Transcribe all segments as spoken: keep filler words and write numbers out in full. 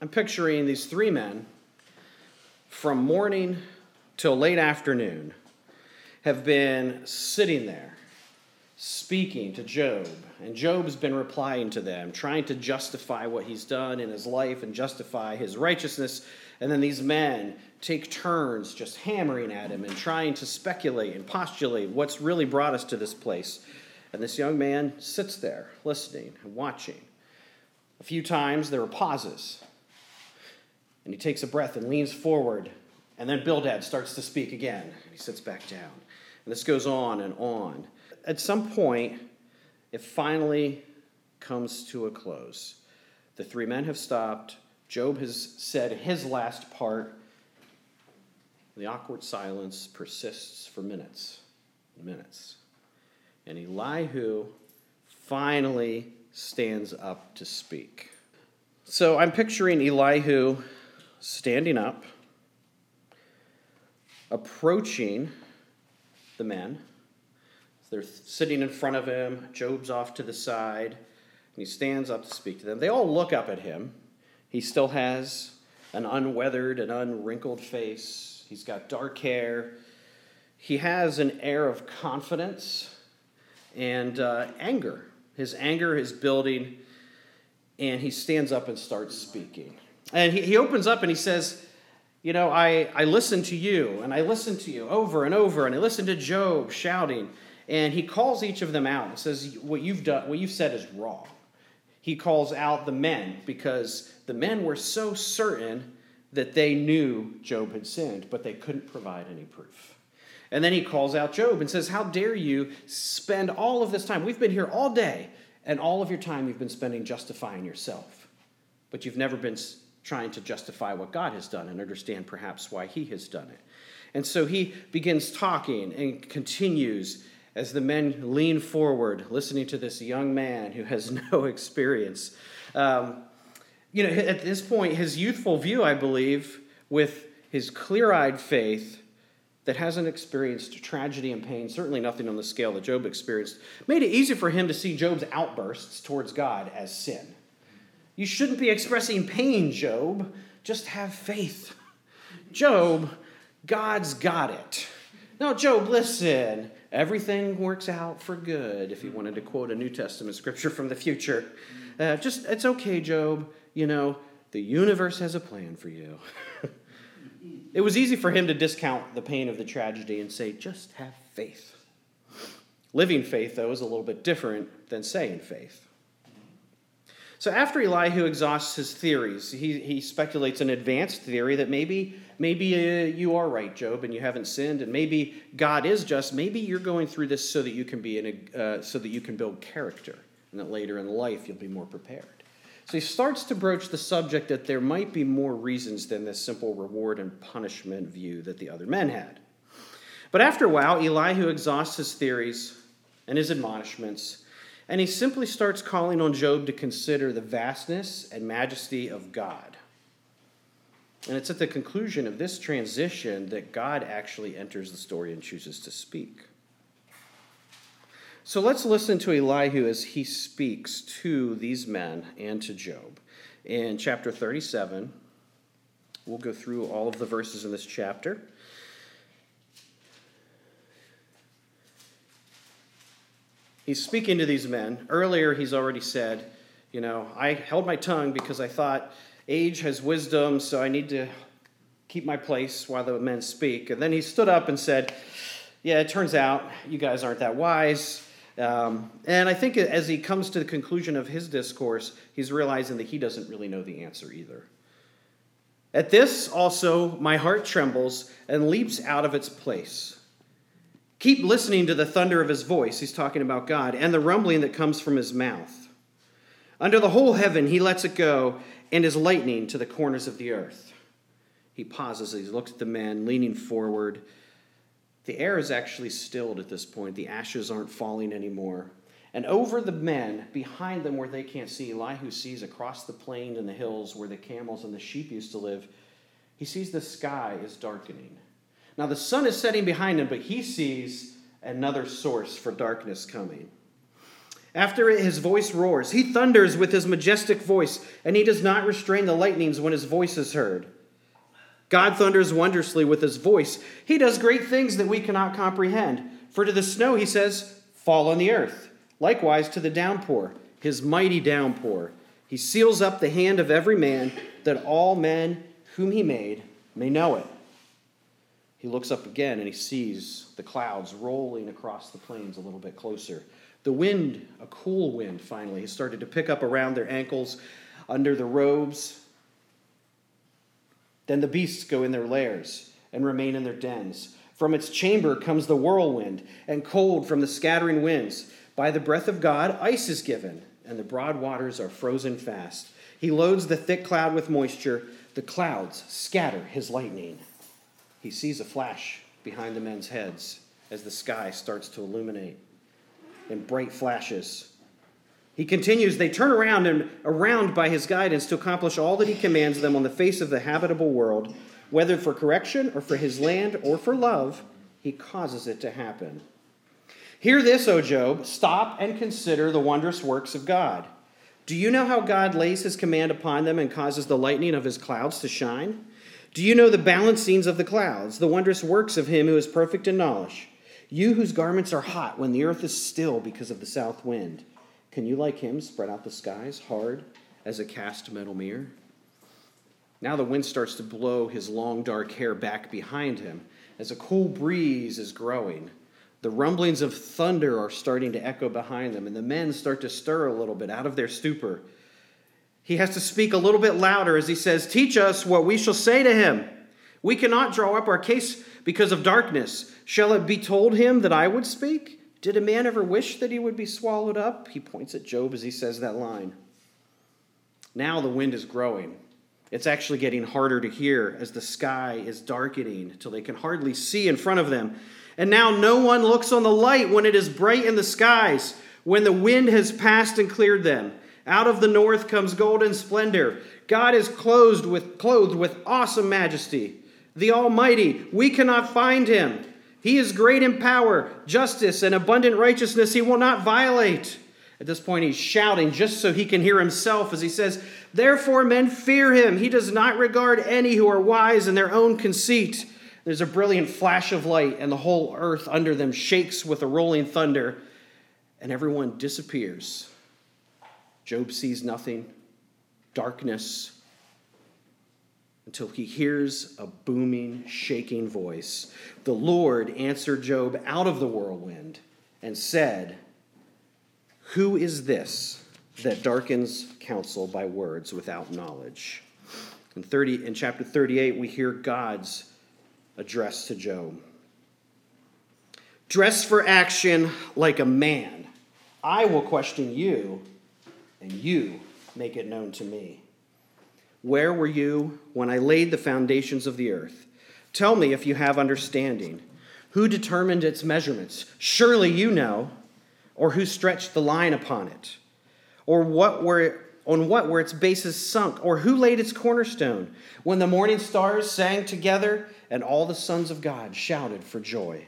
I'm picturing these three men from morning till late afternoon have been sitting there speaking to Job, and Job's been replying to them, trying to justify what he's done in his life and justify his righteousness. And then these men take turns just hammering at him and trying to speculate and postulate what's really brought us to this place. And this young man sits there listening and watching. A few times there are pauses, and he takes a breath and leans forward, and then Bildad starts to speak again. He sits back down. And this goes on and on. At some point, it finally comes to a close. The three men have stopped. Job has said his last part. The awkward silence persists for minutes and minutes. And Elihu finally stands up to speak. So I'm picturing Elihu standing up, approaching the men. They're sitting in front of him. Job's off to the side, and he stands up to speak to them. They all look up at him. He still has an unweathered and unwrinkled face. He's got dark hair. He has an air of confidence and uh, anger. His anger is building, and he stands up and starts speaking. And he, he opens up and he says, you know, I, I listened to you, and I listened to you over and over, and I listened to Job shouting. And he calls each of them out and says, what you've done, what you've said is wrong. He calls out the men because the men were so certain that they knew Job had sinned, but they couldn't provide any proof. And then he calls out Job and says, how dare you spend all of this time? We've been here all day, and all of your time you've been spending justifying yourself. But you've never been trying to justify what God has done and understand perhaps why he has done it. And so he begins talking and continues as the men lean forward, listening to this young man who has no experience. Um, you know, at this point, his youthful view, I believe, with his clear-eyed faith that hasn't experienced tragedy and pain, certainly nothing on the scale that Job experienced, made it easy for him to see Job's outbursts towards God as sin. You shouldn't be expressing pain, Job. Just have faith. Job, God's got it. No, Job, listen. Everything works out for good, if you wanted to quote a New Testament scripture from the future. Uh, just, it's okay, Job. You know, the universe has a plan for you. It was easy for him to discount the pain of the tragedy and say, just have faith. Living faith, though, is a little bit different than saying faith. So after Elihu exhausts his theories, he, he speculates an advanced theory that maybe maybe uh, you are right, Job, and you haven't sinned, and maybe God is just. Maybe you're going through this so that you can be in a, uh, so that you can build character, and that later in life you'll be more prepared. So he starts to broach the subject that there might be more reasons than this simple reward and punishment view that the other men had. But after a while, Elihu exhausts his theories and his admonishments, and he simply starts calling on Job to consider the vastness and majesty of God. And it's at the conclusion of this transition that God actually enters the story and chooses to speak. So let's listen to Elihu as he speaks to these men and to Job. In chapter thirty-seven, we'll go through all of the verses in this chapter. He's speaking to these men. Earlier, he's already said, you know, I held my tongue because I thought age has wisdom, so I need to keep my place while the men speak. And then he stood up and said, yeah, it turns out you guys aren't that wise. Um, and I think as he comes to the conclusion of his discourse, he's realizing that he doesn't really know the answer either. At this also, my heart trembles and leaps out of its place. Keep listening to the thunder of his voice, he's talking about God, and the rumbling that comes from his mouth. Under the whole heaven he lets it go, and is lightning to the corners of the earth. He pauses, he looks at the men, leaning forward. The air is actually stilled at this point. The ashes aren't falling anymore. And over the men, behind them where they can't see, Elihu sees across the plain and the hills where the camels and the sheep used to live, he sees the sky is darkening. Now the sun is setting behind him, but he sees another source for darkness coming. After it, his voice roars. He thunders with his majestic voice, and he does not restrain the lightnings when his voice is heard. God thunders wondrously with his voice. He does great things that we cannot comprehend. For to the snow, he says, fall on the earth. Likewise to the downpour, his mighty downpour. He seals up the hand of every man, that all men whom he made may know it. He looks up again, and he sees the clouds rolling across the plains a little bit closer. The wind, a cool wind finally, has started to pick up around their ankles, under the robes. Then the beasts go in their lairs and remain in their dens. From its chamber comes the whirlwind, and cold from the scattering winds. By the breath of God, ice is given, and the broad waters are frozen fast. He loads the thick cloud with moisture. The clouds scatter his lightning. He sees a flash behind the men's heads as the sky starts to illuminate in bright flashes. He continues, they turn around and around by his guidance to accomplish all that he commands them on the face of the habitable world, whether for correction or for his land or for love, he causes it to happen. Hear this, O Job, stop and consider the wondrous works of God. Do you know how God lays his command upon them and causes the lightning of his clouds to shine? Do you know the balancings of the clouds, the wondrous works of him who is perfect in knowledge? You whose garments are hot when the earth is still because of the south wind. Can you, like him, spread out the skies hard as a cast metal mirror? Now the wind starts to blow his long dark hair back behind him as a cool breeze is growing. The rumblings of thunder are starting to echo behind them, and the men start to stir a little bit out of their stupor. He has to speak a little bit louder as he says, teach us what we shall say to him. We cannot draw up our case because of darkness. Shall it be told him that I would speak? Did a man ever wish that he would be swallowed up? He points at Job as he says that line. Now the wind is growing. It's actually getting harder to hear as the sky is darkening till they can hardly see in front of them. And now no one looks on the light when it is bright in the skies, when the wind has passed and cleared them. Out of the north comes golden splendor. God is clothed with, clothed with awesome majesty. The Almighty, we cannot find him. He is great in power, justice, and abundant righteousness he will not violate. At this point, he's shouting just so he can hear himself as he says, therefore men fear him. He does not regard any who are wise in their own conceit. There's a brilliant flash of light, and the whole earth under them shakes with a rolling thunder, and everyone disappears. Job sees nothing, darkness, until he hears a booming, shaking voice. The Lord answered Job out of the whirlwind and said, who is this that darkens counsel by words without knowledge? In thirty, in chapter thirty-eight, we hear God's address to Job. Dress for action like a man. I will question you, and you make it known to me. Where were you when I laid the foundations of the earth? Tell me if you have understanding. Who determined its measurements? Surely you know. Or who stretched the line upon it? Or what were on what were its bases sunk? Or who laid its cornerstone? When the morning stars sang together and all the sons of God shouted for joy.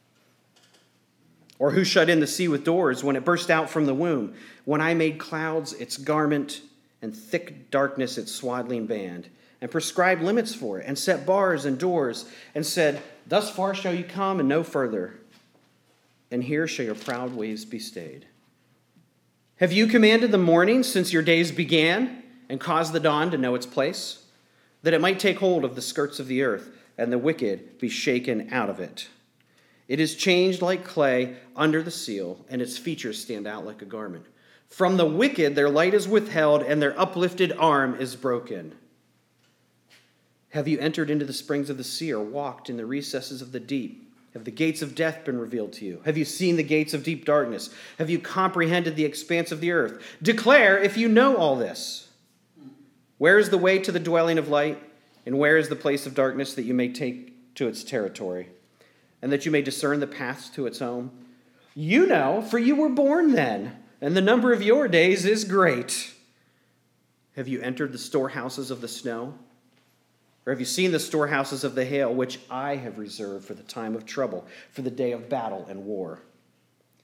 Or who shut in the sea with doors when it burst out from the womb? When I made clouds its garment and thick darkness its swaddling band, and prescribed limits for it, and set bars and doors, and said, thus far shall you come and no further, and here shall your proud ways be stayed. Have you commanded the morning since your days began, and caused the dawn to know its place, that it might take hold of the skirts of the earth, and the wicked be shaken out of it? It is changed like clay under the seal, and its features stand out like a garment. From the wicked their light is withheld, and their uplifted arm is broken. Have you entered into the springs of the sea, or walked in the recesses of the deep? Have the gates of death been revealed to you? Have you seen the gates of deep darkness? Have you comprehended the expanse of the earth? Declare if you know all this. Where is the way to the dwelling of light? And where is the place of darkness that you may take to its territory? And that you may discern the paths to its home? You know, for you were born then, and the number of your days is great. Have you entered the storehouses of the snow? Or have you seen the storehouses of the hail, which I have reserved for the time of trouble, for the day of battle and war?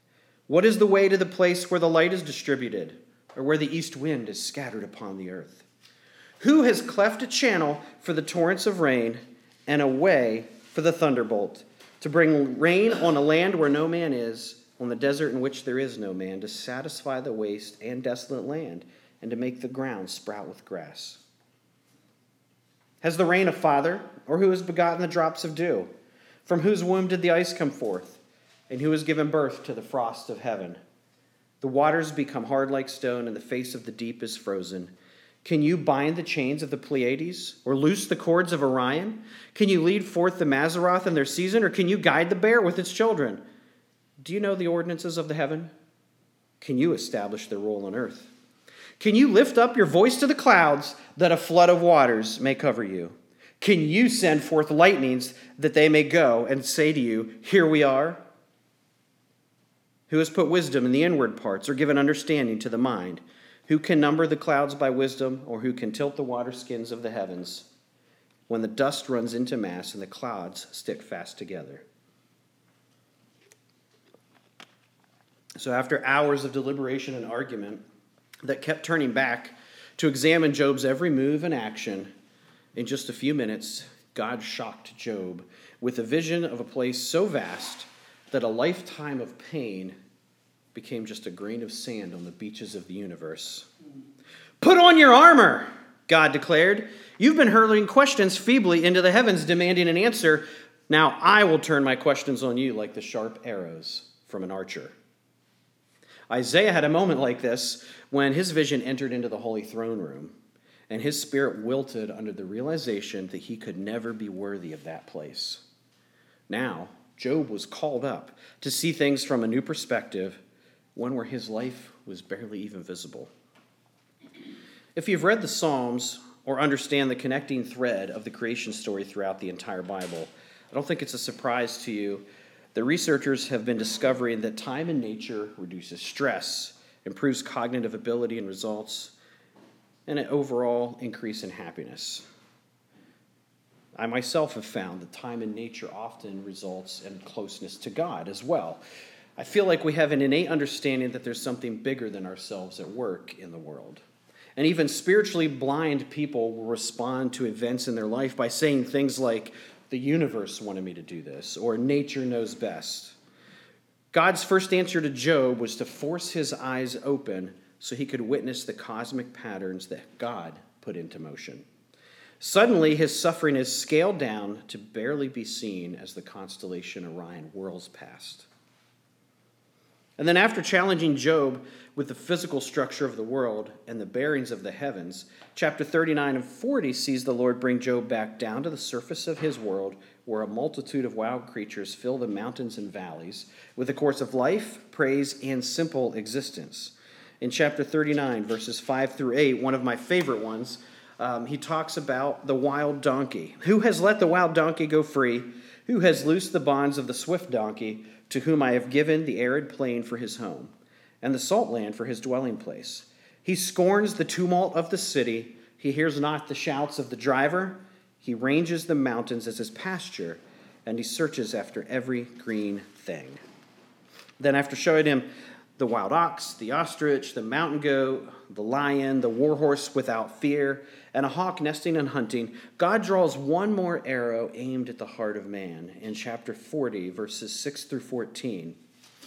What is the way to the place where the light is distributed, or where the east wind is scattered upon the earth? Who has cleft a channel for the torrents of rain, and a way for the thunderbolt, to bring rain on a land where no man is, on the desert in which there is no man, to satisfy the waste and desolate land, and to make the ground sprout with grass? Has the rain a father, or who has begotten the drops of dew? From whose womb did the ice come forth? And who has given birth to the frost of heaven? The waters become hard like stone, and the face of the deep is frozen. Can you bind the chains of the Pleiades, or loose the cords of Orion? Can you lead forth the Mazzaroth in their season, or can you guide the bear with its children? Do you know the ordinances of the heaven? Can you establish their rule on earth? Can you lift up your voice to the clouds, that a flood of waters may cover you? Can you send forth lightnings, that they may go and say to you, here we are? Who has put wisdom in the inward parts, or given understanding to the mind? Who can number the clouds by wisdom, or who can tilt the water skins of the heavens, when the dust runs into mass and the clouds stick fast together? So after hours of deliberation and argument that kept turning back to examine Job's every move and action, in just a few minutes, God shocked Job with a vision of a place so vast that a lifetime of pain became just a grain of sand on the beaches of the universe. Put on your armor, God declared. You've been hurling questions feebly into the heavens, demanding an answer. Now I will turn my questions on you like the sharp arrows from an archer. Isaiah had a moment like this when his vision entered into the holy throne room, and his spirit wilted under the realization that he could never be worthy of that place. Now, Job was called up to see things from a new perspective, one where his life was barely even visible. If you've read the Psalms or understand the connecting thread of the creation story throughout the entire Bible, I don't think it's a surprise to you that researchers have been discovering that time in nature reduces stress, improves cognitive ability and results, and an overall increase in happiness. I myself have found that time in nature often results in closeness to God as well. I feel like we have an innate understanding that there's something bigger than ourselves at work in the world. And even spiritually blind people will respond to events in their life by saying things like, the universe wanted me to do this, or nature knows best. God's first answer to Job was to force his eyes open so he could witness the cosmic patterns that God put into motion. Suddenly, his suffering is scaled down to barely be seen as the constellation Orion whirls past. And then after challenging Job with the physical structure of the world and the bearings of the heavens, chapter thirty-nine and forty sees the Lord bring Job back down to the surface of his world, where a multitude of wild creatures fill the mountains and valleys with a course of life, praise, and simple existence. In chapter thirty-nine, verses five through eight, one of my favorite ones, Um, he talks about the wild donkey. Who has let the wild donkey go free? Who has loosed the bonds of the swift donkey, to whom I have given the arid plain for his home, and the salt land for his dwelling place? He scorns the tumult of the city. He hears not the shouts of the driver. He ranges the mountains as his pasture, and he searches after every green thing. Then after showing him the wild ox, the ostrich, the mountain goat, the lion, the warhorse without fear, and a hawk nesting and hunting, God draws one more arrow aimed at the heart of man in chapter forty, verses six through fourteen.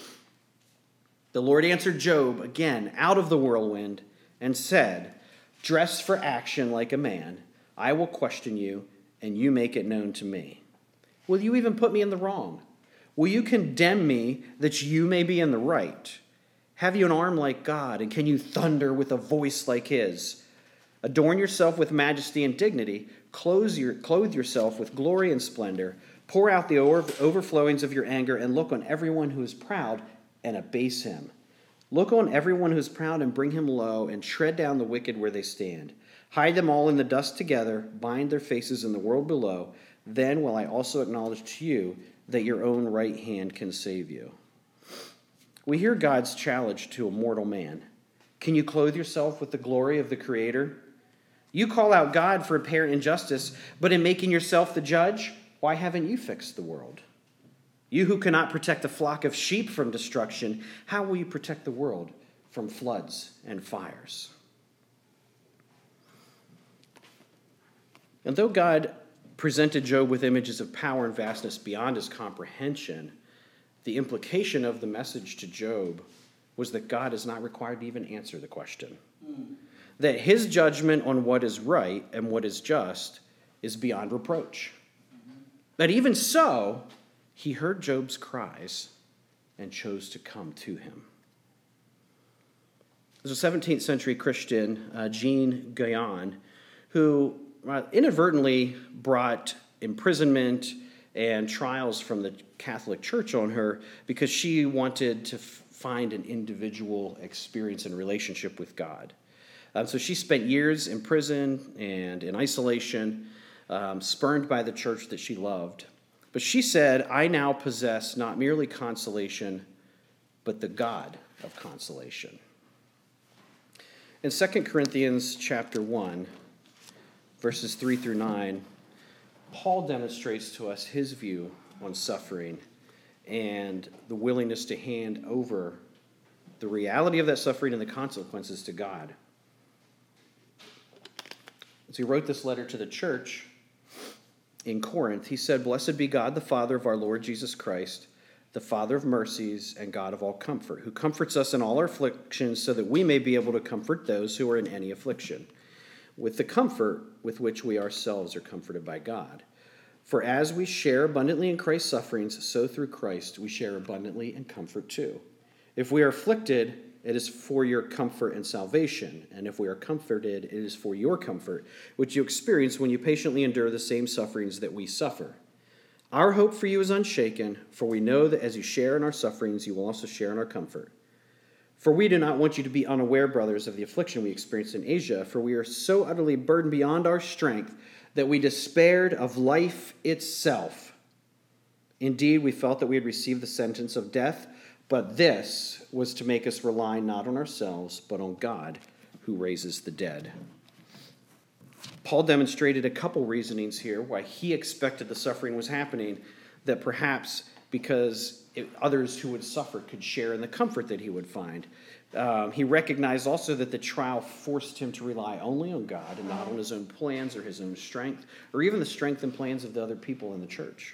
The Lord answered Job again out of the whirlwind and said, dress for action like a man. I will question you, and you make it known to me. Will you even put me in the wrong? Will you condemn me that you may be in the right? Have you an arm like God, and can you thunder with a voice like his? Adorn yourself with majesty and dignity. Clothe, your, clothe yourself with glory and splendor. Pour out the over, overflowings of your anger, and look on everyone who is proud and abase him. Look on everyone who is proud and bring him low, and tread down the wicked where they stand. Hide them all in the dust together. Bind their faces in the world below. Then will I also acknowledge to you that your own right hand can save you. We hear God's challenge to a mortal man. Can you clothe yourself with the glory of the Creator? You call out God for apparent injustice, but in making yourself the judge, why haven't you fixed the world? You who cannot protect a flock of sheep from destruction, how will you protect the world from floods and fires? And though God presented Job with images of power and vastness beyond his comprehension, the implication of the message to Job was that God is not required to even answer the question. Mm. That his judgment on what is right and what is just is beyond reproach. Mm-hmm. That even so, he heard Job's cries and chose to come to him. There's a seventeenth century Christian, uh, Jean Guyon, who uh, inadvertently brought imprisonment and trials from the Catholic Church on her because she wanted to f- find an individual experience and relationship with God. Um, so she spent years in prison and in isolation, um, spurned by the church that she loved. But she said, I now possess not merely consolation, but the God of consolation. In Second Corinthians chapter one, verses three through nine, Paul demonstrates to us his view on suffering and the willingness to hand over the reality of that suffering and the consequences to God. As he wrote this letter to the church in Corinth, he said, Blessed be God, the Father of our Lord Jesus Christ, the Father of mercies and God of all comfort, who comforts us in all our afflictions so that we may be able to comfort those who are in any affliction, with the comfort with which we ourselves are comforted by God. For as we share abundantly in Christ's sufferings, so through Christ we share abundantly in comfort too. If we are afflicted, it is for your comfort and salvation, and if we are comforted, it is for your comfort, which you experience when you patiently endure the same sufferings that we suffer. Our hope for you is unshaken, for we know that as you share in our sufferings, you will also share in our comfort. For we do not want you to be unaware, brothers, of the affliction we experienced in Asia, for we are so utterly burdened beyond our strength that we despaired of life itself. Indeed, we felt that we had received the sentence of death, but this was to make us rely not on ourselves, but on God, who raises the dead. Paul demonstrated a couple reasonings here why he expected the suffering was happening, that perhaps because it, others who would suffer could share in the comfort that he would find. Um, he recognized also that the trial forced him to rely only on God and not on his own plans or his own strength, or even the strength and plans of the other people in the church.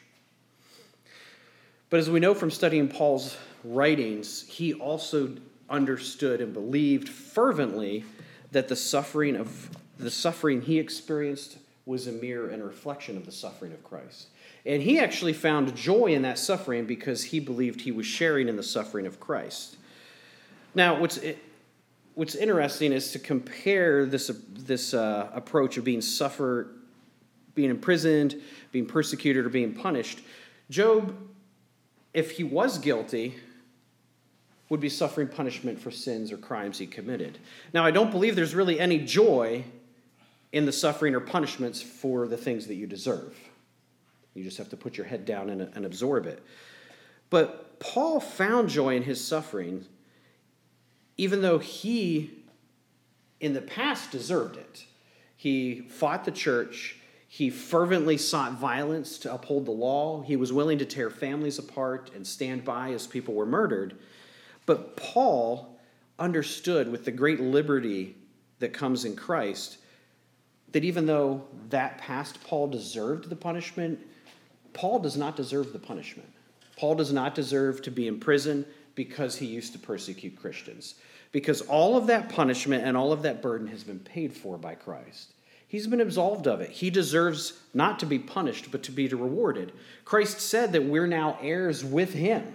But as we know from studying Paul's writings, he also understood and believed fervently that the suffering of the suffering he experienced was a mirror and a reflection of the suffering of Christ. And he actually found joy in that suffering because he believed he was sharing in the suffering of Christ. Now, what's what's interesting is to compare this this uh, approach of being suffer, being imprisoned, being persecuted, or being punished. Job, if he was guilty, would be suffering punishment for sins or crimes he committed. Now, I don't believe there's really any joy in the suffering or punishments for the things that you deserve. You just have to put your head down and, and absorb it. But Paul found joy in his suffering, even though he, in the past, deserved it. He fought the church. He fervently sought violence to uphold the law. He was willing to tear families apart and stand by as people were murdered. But Paul understood, with the great liberty that comes in Christ, that even though that past Paul deserved the punishment, Paul does not deserve the punishment. Paul does not deserve to be in prison because he used to persecute Christians. Because all of that punishment and all of that burden has been paid for by Christ. He's been absolved of it. He deserves not to be punished, but to be rewarded. Christ said that we're now heirs with him.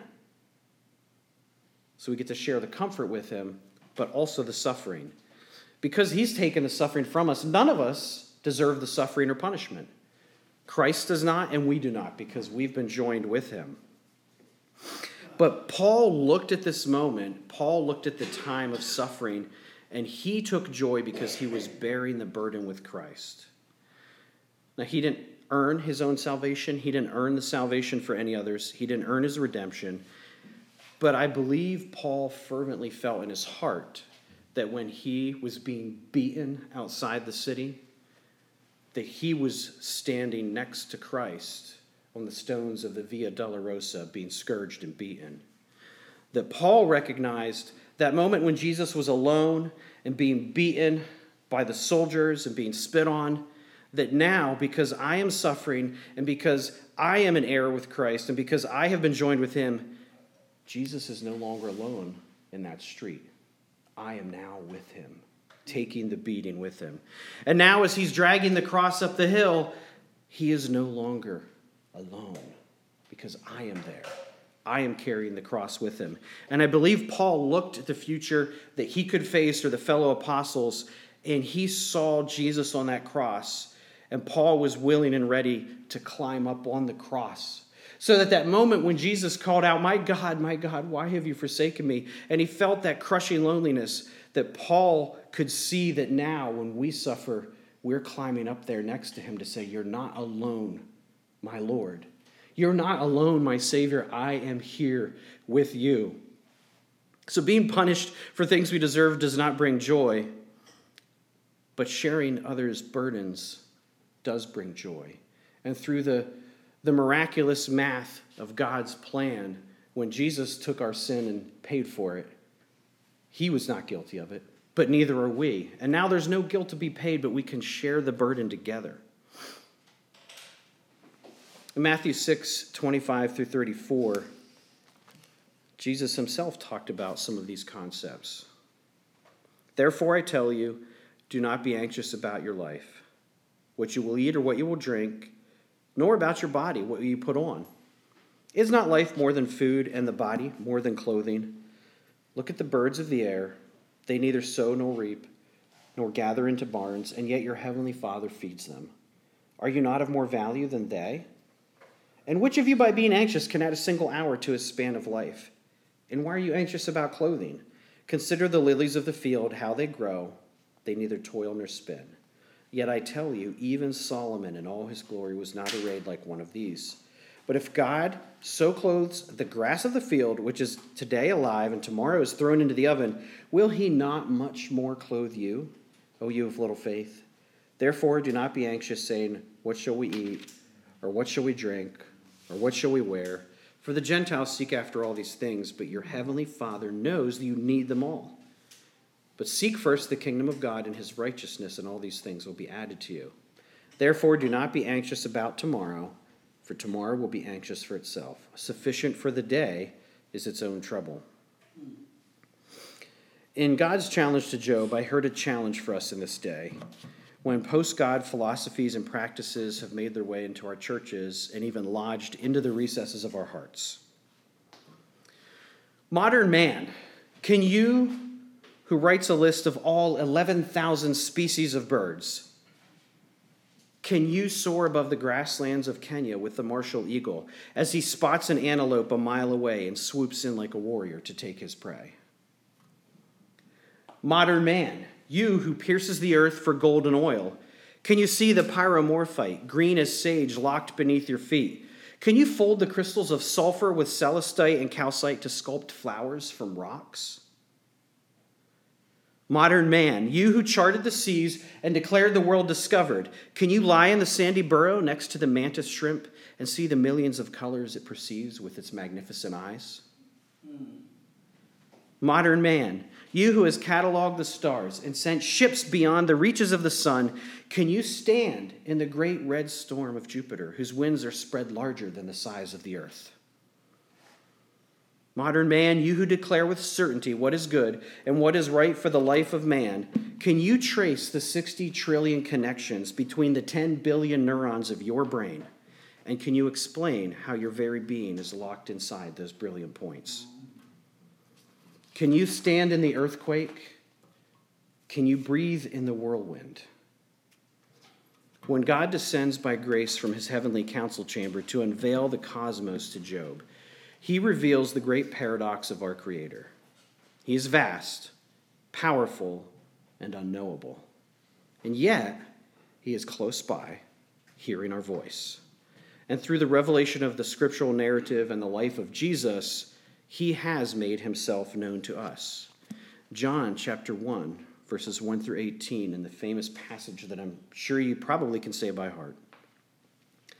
So we get to share the comfort with him, but also the suffering. Because he's taken the suffering from us, none of us deserve the suffering or punishment. Christ does not, and we do not, because we've been joined with him. But Paul looked at this moment, Paul looked at the time of suffering, and he took joy because he was bearing the burden with Christ. Now, he didn't earn his own salvation. He didn't earn the salvation for any others. He didn't earn his redemption. But I believe Paul fervently felt in his heart that when he was being beaten outside the city, that he was standing next to Christ on the stones of the Via Dolorosa being scourged and beaten. That Paul recognized that moment when Jesus was alone and being beaten by the soldiers and being spit on, that now, because I am suffering and because I am in error with Christ and because I have been joined with him, Jesus is no longer alone in that street. I am now with him, taking the beating with him. And now as he's dragging the cross up the hill, he is no longer alone because I am there. I am carrying the cross with him. And I believe Paul looked at the future that he could face, or the fellow apostles, and he saw Jesus on that cross. And Paul was willing and ready to climb up on the cross. So that that moment when Jesus called out, "My God, my God, why have you forsaken me?" And he felt that crushing loneliness, that Paul could see that now when we suffer, we're climbing up there next to him to say, "You're not alone, my Lord. You're not alone, my Savior. I am here with you." So being punished for things we deserve does not bring joy, but sharing others' burdens does bring joy. And through the, the miraculous math of God's plan, when Jesus took our sin and paid for it, he was not guilty of it, but neither are we. And now there's no guilt to be paid, but we can share the burden together. In Matthew six, twenty-five through thirty-four, Jesus himself talked about some of these concepts. "Therefore I tell you, do not be anxious about your life, what you will eat or what you will drink, nor about your body, what you put on. Is not life more than food, and the body more than clothing? Look at the birds of the air. They neither sow nor reap, nor gather into barns, and yet your heavenly Father feeds them. Are you not of more value than they? And which of you, by being anxious, can add a single hour to his span of life? And why are you anxious about clothing? Consider the lilies of the field, how they grow. They neither toil nor spin. Yet I tell you, even Solomon in all his glory was not arrayed like one of these. But if God so clothes the grass of the field, which is today alive and tomorrow is thrown into the oven, will he not much more clothe you, O you of little faith? Therefore do not be anxious, saying, what shall we eat? Or what shall we drink? Or what shall we wear? For the Gentiles seek after all these things, but your heavenly Father knows that you need them all. But seek first the kingdom of God and his righteousness, and all these things will be added to you. Therefore do not be anxious about tomorrow, for tomorrow will be anxious for itself. Sufficient for the day is its own trouble. In God's challenge to Job, I heard a challenge for us in this day, when post-God philosophies and practices have made their way into our churches and even lodged into the recesses of our hearts. Modern man, can you, who writes a list of all eleven thousand species of birds, can you soar above the grasslands of Kenya with the martial eagle as he spots an antelope a mile away and swoops in like a warrior to take his prey? Modern man, you who pierces the earth for gold and oil, can you see the pyromorphite, green as sage, locked beneath your feet? Can you fold the crystals of sulfur with celestite and calcite to sculpt flowers from rocks? Modern man, you who charted the seas and declared the world discovered, can you lie in the sandy burrow next to the mantis shrimp and see the millions of colors it perceives with its magnificent eyes? Mm. Modern man, you who has cataloged the stars and sent ships beyond the reaches of the sun, can you stand in the great red storm of Jupiter, whose winds are spread larger than the size of the earth? Modern man, you who declare with certainty what is good and what is right for the life of man, can you trace the sixty trillion connections between the ten billion neurons of your brain? And can you explain how your very being is locked inside those brilliant points? Can you stand in the earthquake? Can you breathe in the whirlwind? When God descends by grace from his heavenly council chamber to unveil the cosmos to Job, he reveals the great paradox of our Creator. He is vast, powerful, and unknowable. And yet, he is close by, hearing our voice. And through the revelation of the scriptural narrative and the life of Jesus, he has made himself known to us. John chapter one, verses one through eighteen, in the famous passage that I'm sure you probably can say by heart.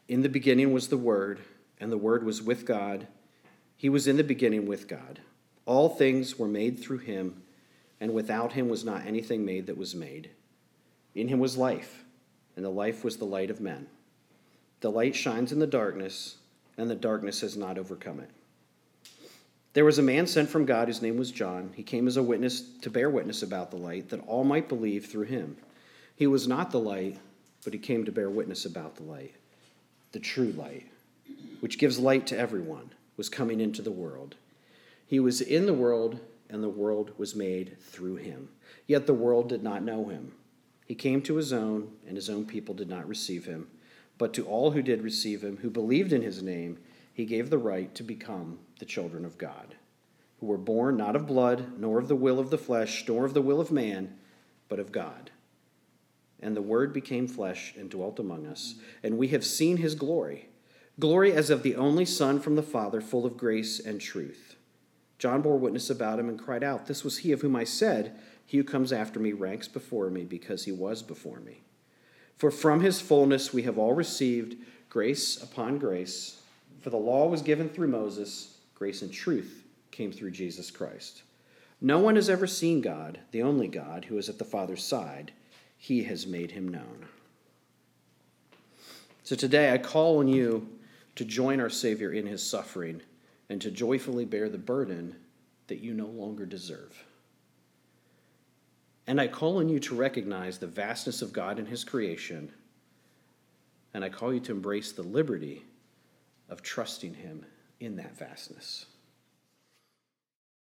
In the beginning was the Word, and the Word was with God. He was in the beginning with God. All things were made through him, and without him was not anything made that was made. In him was life, and the life was the light of men. The light shines in the darkness, and the darkness has not overcome it. There was a man sent from God whose name was John. He came as a witness to bear witness about the light, that all might believe through him. He was not the light, but he came to bear witness about the light. The true light, which gives light to everyone, was coming into the world. He was in the world, and the world was made through him. Yet the world did not know him. He came to his own, and his own people did not receive him. But to all who did receive him, who believed in his name, he gave the right to become the children of God, who were born not of blood, nor of the will of the flesh, nor of the will of man, but of God. And the Word became flesh and dwelt among us, and we have seen his glory, glory as of the only Son from the Father, full of grace and truth. John bore witness about him and cried out, "This was he of whom I said, he who comes after me ranks before me, because he was before me." For from his fullness we have all received grace upon grace. For the law was given through Moses, grace and truth came through Jesus Christ. No one has ever seen God, the only God, who is at the Father's side. He has made him known. So today I call on you to join our Savior in his suffering and to joyfully bear the burden that you no longer deserve. And I call on you to recognize the vastness of God and his creation, and I call you to embrace the liberty of trusting him in that vastness.